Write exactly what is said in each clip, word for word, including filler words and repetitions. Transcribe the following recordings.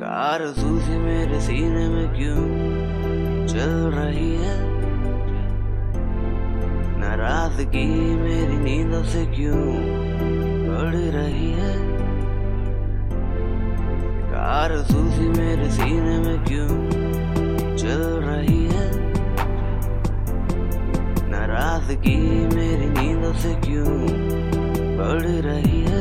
आरज़ू सी मेरे सीने में क्यों चल रही है, नाराज़गी मेरी नींदों से क्यों बढ़ रही है। आरज़ू सी मेरे सीने में क्यों चल रही है, नाराज़गी मेरी नींदों से क्यों बढ़ रही है।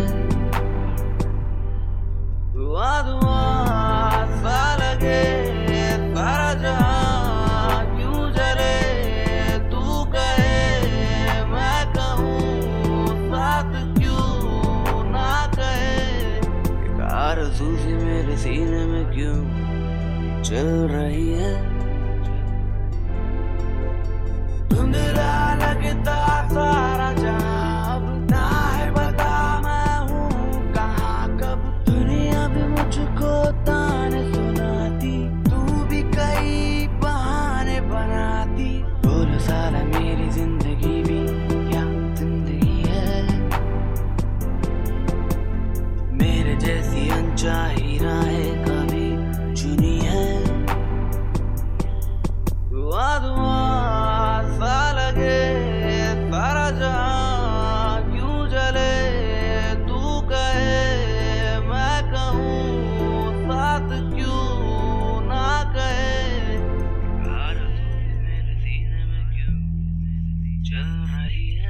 दुआ दुआ सा लगे सारा जहां क्यों जले, तू कहे मैं कहूँ साथ क्यों ना कहे। एक आरज़ू सी मेरे सीने में क्यों चल रही है, धुंधला लगता सारा जहां, अब ना है बता मैं हूँ कहाँ कब। दुनिया भी मुझको ताने सुनाती, तू भी कई बहाने बनाती। बोल साला मेरी जिंदगी भी क्या जिंदगी है, मेरे जैसी अनचाही राहें कभी चुनी है। दुआ दुआ सा लगे सारा जहां क्यों जले, तू कहे मैं कहूँ साथ क्यों ना कहे। आरज़ू मेरे सीने में क्यों चल रही है,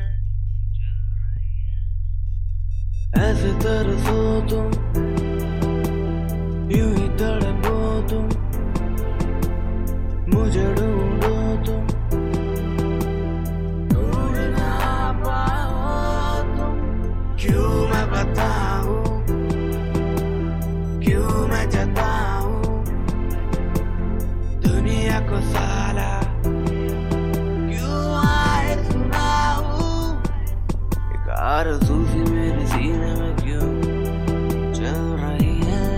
ऐसे तरसो तुम यूं ही तड़पो तुम, मुझे ढूंढो तुम ढूंढ ना पाओ तुम। क्यों मैं बताऊं, क्यों मैं जताऊं दुनिया को साला, क्यों आए सुनाऊं। एक आरज़ू सी मेरे सीने में क्यों चल रही है,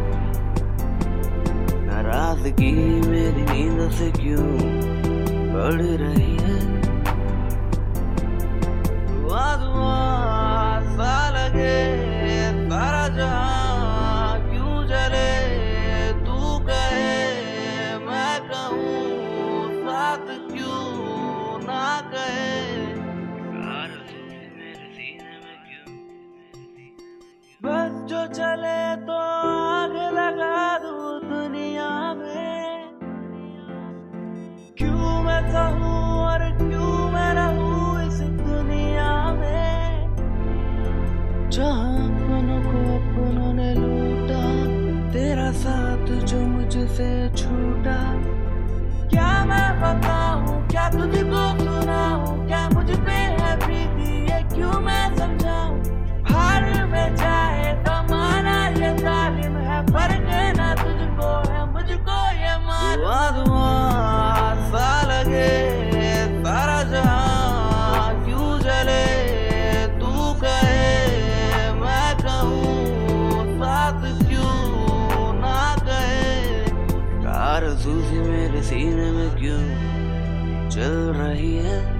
नाराज़गी मेरी नींदों से क्यों बढ़ रही है। दुआ दुआ सा लगे सारा जहां क्यों जले, तू कहे मैं कहूँ साथ क्यों ना कहे। आरज़ू मेरे सीने में क्यों, बस जो चले तो आग लगा दूं दुनिया में। क्यों मैं सहूं और क्यों मैं रहूं इस दुनिया में, जहां अपनों को अपनों ने लूटा, तेरा साथ जो मुझसे छूटा। क्या मैं बताऊं, क्या तुझको सुनाऊं, क्या मुझ पे है प्रीति ये क्यों मैं समझाऊं। हार में चाहे तो माना ये जालिम है, फर्क ना तुझको है मुझको ये मालूम। दुआ दुआ सा लगे सारा जहां क्यों जले, तू कहे मैं कहूँ साथ क्यों ना कहे। आरज़ू सी मेरे सीने में क्यों चल रही है,